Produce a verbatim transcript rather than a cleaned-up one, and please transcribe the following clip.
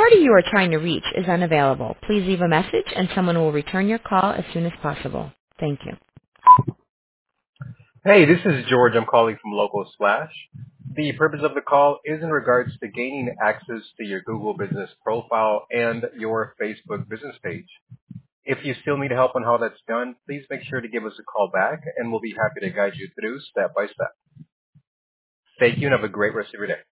party you are trying to reach is unavailable. Please leave a message and someone will return your call as soon as possible. Thank you. Hey, this is George. I'm calling from Local Splash. The purpose of the call is in regards to gaining access to your Google business profile and your Facebook business page. If you still need help on how that's done, please make sure to give us a call back and we'll be happy to guide you through step by step. Thank you and have a great rest of your day.